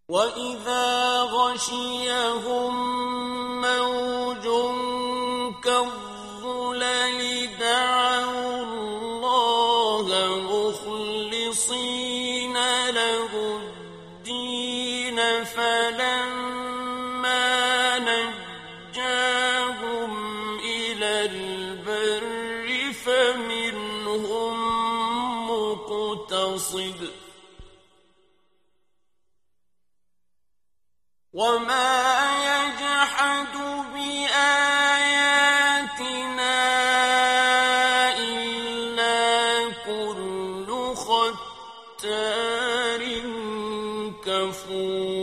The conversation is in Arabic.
وَإِذَا غَشِيَهُم مَّوْجٌ كَالظُّلَلِ دَعَوُا اللَّهَ مُخْلِصِينَ لَهُ الدِّينَ فَلَمَّا نَجَّاهُمْ إِلَى الْبَرِّ فَمِنْهُم مُّقْتَصِدٌ ۚ وَمَا يَجْحَدُ بِآيَاتِنَا إِلَّا كُلُّ خَتَّارٍ كَفُورٍ.